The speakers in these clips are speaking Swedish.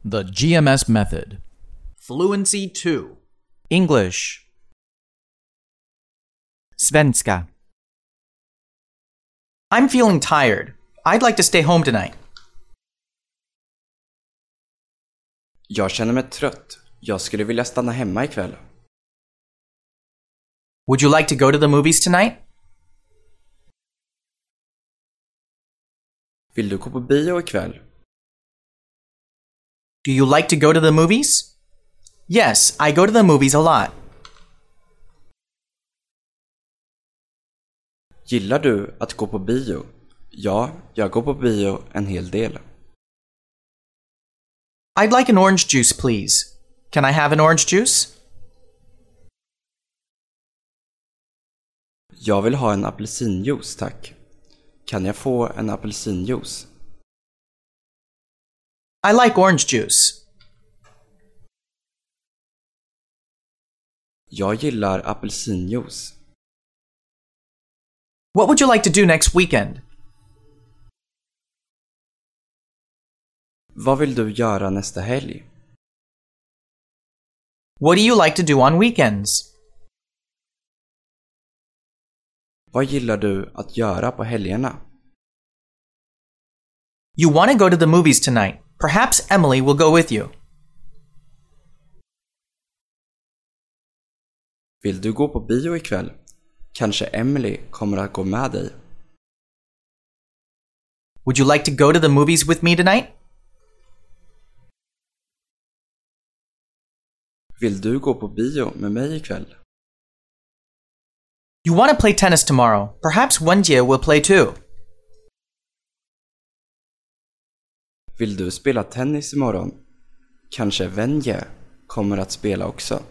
The GMS method. Fluency 2. English. Svenska. I'm feeling tired. I'd like to stay home tonight. Jag känner mig trött. Jag skulle vilja stanna hemma ikväll. Would you like to go to the movies tonight? Vill du gå på bio ikväll? Do you like to go to the movies? Yes, I go to the movies a lot. Gillar du att gå på bio? Ja, jag går på bio en hel del. I'd like an orange juice, please. Can I have an orange juice? Jag vill ha en apelsinjuice, tack. Kan jag få en apelsinjuice? I like orange juice. Jag gillar apelsinjuice. What would you like to do next weekend? Vad vill du göra nästa helg? What do you like to do on weekends? Vad gillar du att göra på helgerna? You want to go to the movies tonight. Perhaps Emily will go with you. Vill du gå på bio ikväll? Kanske Emily kommer att gå med dig. Would you like to go to the movies with me tonight? Vill du gå på bio med mig ikväll? You want to play tennis tomorrow. Perhaps Wenjie will play too. Vill du spela tennis imorgon? Kanske Wenjie kommer att spela också.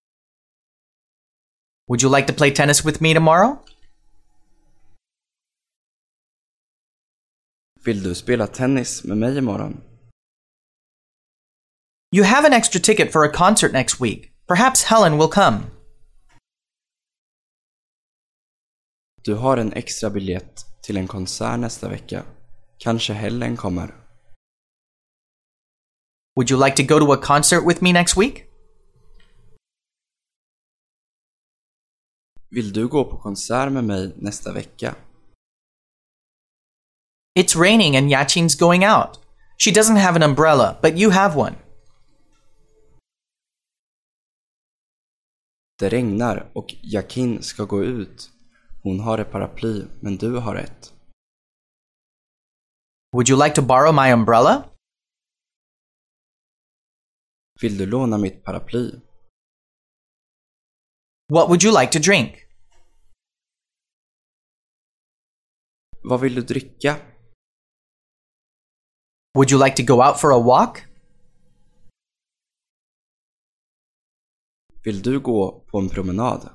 Would you like to play tennis with me tomorrow? Vill du spela tennis med mig imorgon? You have an extra ticket for a concert next week. Perhaps Helen will come. Du har en extra biljett till en konsert nästa vecka. Kanske Helen kommer. Would you like to go to a concert with me next week? Vill du gå på konsert med mig nästa vecka? It's raining and Yachin's going out. She doesn't have an umbrella, but you have one. Det regnar och Yakin ska gå ut. Hon har ett paraply, men du har ett. Would you like to borrow my umbrella? Vill du låna mitt paraply? What would you like to drink? Vad vill du dricka? Would you like to go out for a walk? Vill du gå på en promenad?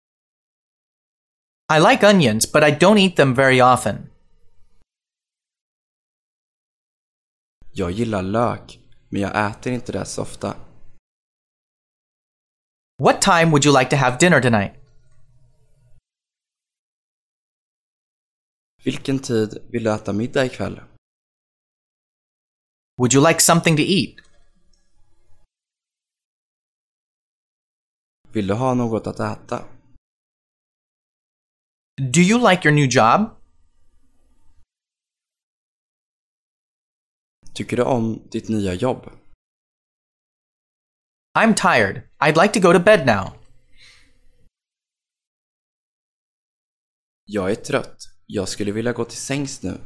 I like onions, but I don't eat them very often. Jag gillar lök, men jag äter inte det så ofta. What time would you like to have dinner tonight? Vilken tid vill du äta middag ikväll? Would you like something to eat? Vill du ha något att äta? Do you like your new job? Tycker du om ditt nya jobb? I'm tired. I'd like to go to bed now. Jag är trött. Jag skulle vilja gå till sängs nu.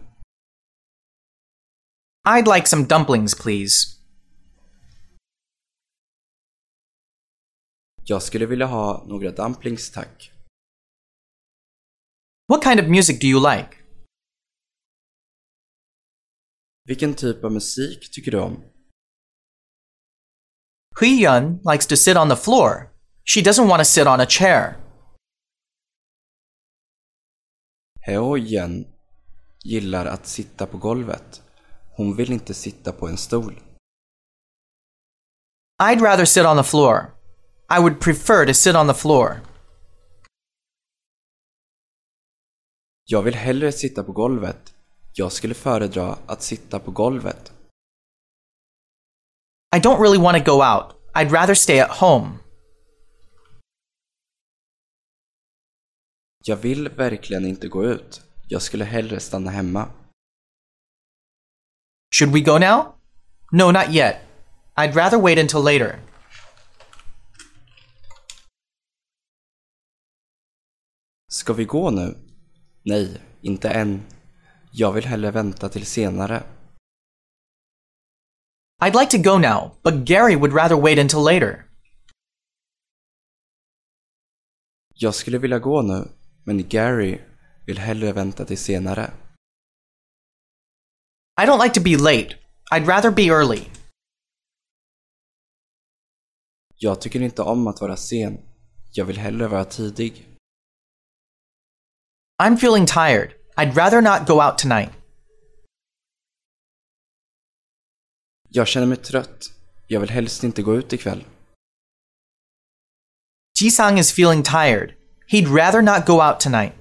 I'd like some dumplings, please. Jag skulle vilja ha några dumplings, tack. What kind of music do you like? Vilken typ av musik tycker du om? Hui-yun likes to sit on the floor. She doesn't want to sit on a chair. Heo-yen gillar att sitta på golvet. Hon vill inte sitta på en stol. I'd rather sit on the floor. I would prefer to sit on the floor. Jag vill hellre sitta på golvet. Jag skulle föredra att sitta på golvet. I don't really want to go out. I'd rather stay at home. Jag vill verkligen inte gå ut. Jag skulle hellre stanna hemma. Should we go now? No, not yet. I'd rather wait until later. Ska vi gå nu? Nej, inte än. Jag vill hellre vänta till senare. I'd like to go now, but Gary would rather wait until later. Jag skulle vilja gå nu, men Gary vill hellre vänta till senare. I don't like to be late. I'd rather be early. Jag tycker inte om att vara sen. Jag vill hellre vara tidig. I'm feeling tired. I'd rather not go out tonight. Jag känner mig trött. Jag vill helst inte gå ut ikväll. Jisang is feeling tired. He'd rather not go out tonight.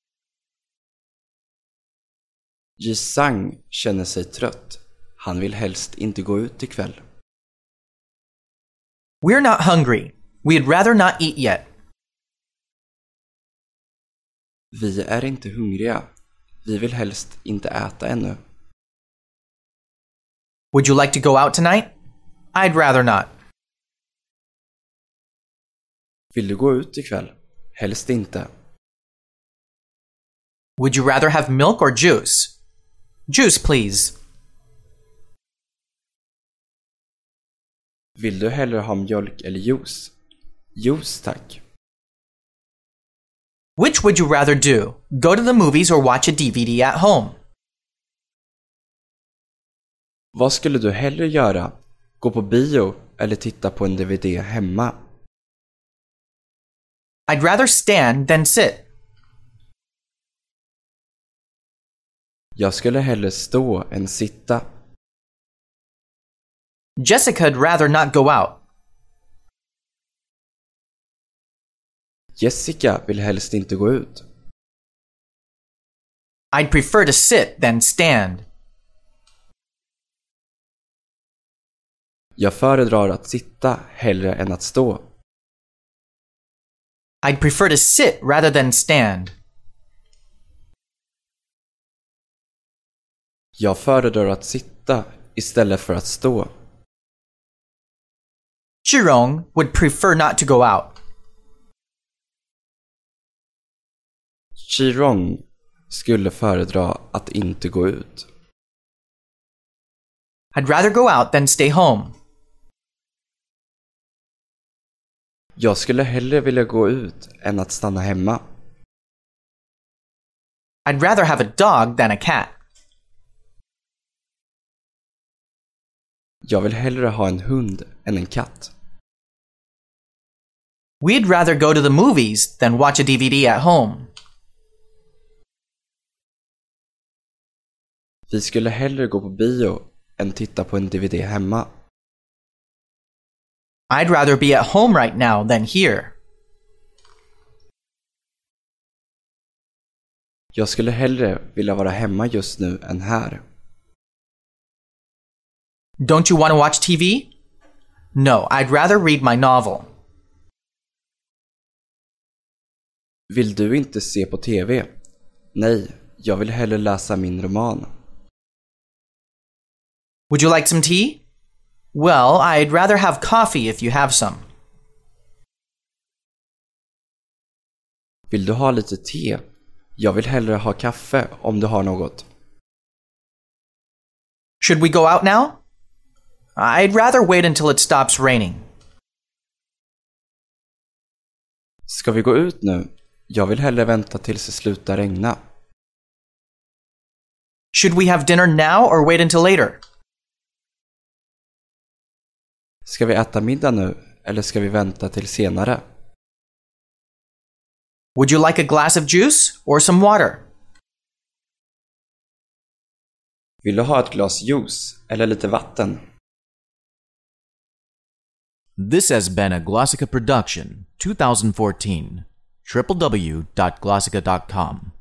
Jisang känner sig trött. Han vill helst inte gå ut ikväll. We're not hungry. We'd rather not eat yet. Vi är inte hungriga. Vi vill helst inte äta ännu. Would you like to go out tonight? I'd rather not. Vill du gå ut ikväll? Helst inte. Would you rather have milk or juice? Juice, please. Vill du hellre ha mjölk eller juice? Juice, tack. Which would you rather do? Go to the movies or watch a DVD at home? Vad skulle du hellre göra? Gå på bio eller titta på en DVD hemma? I'd rather stand than sit. Jag skulle hellre stå än sitta. Jessica'd rather not go out. Jessica vill helst inte gå ut. I'd prefer to sit than stand. Jag föredrar att sitta hellre än att stå. I'd prefer to sit rather than stand. Jag föredrar att sitta istället för att stå. Zhirong would prefer not to go out. Qirong skulle föredra att inte gå ut. I'd rather go out than stay home. Jag skulle hellre vilja gå ut än att stanna hemma. I'd rather have a dog than a cat. Jag vill hellre ha en hund än en katt. We'd rather go to the movies than watch a DVD at home. Vi skulle hellre gå på bio än titta på en DVD hemma. I'd rather be at home right now than here. Jag skulle hellre vilja vara hemma just nu än här. Don't you want to watch TV? No, I'd rather read my novel. Vill du inte se på TV? Nej, jag vill hellre läsa min roman. Would you like some tea? Well, I'd rather have coffee if you have some. Vill du ha lite te? Jag vill hellre ha kaffe om du har något. Should we go out now? I'd rather wait until it stops raining. Ska vi gå ut nu? Jag vill hellre vänta tills det slutar regna. Should we have dinner now or wait until later? Ska vi äta middag nu eller ska vi vänta till senare? Would you like a glass of juice or some water? Vill du ha ett glas juice eller lite vatten? This has been a Glossica production, 2014. www.glossica.com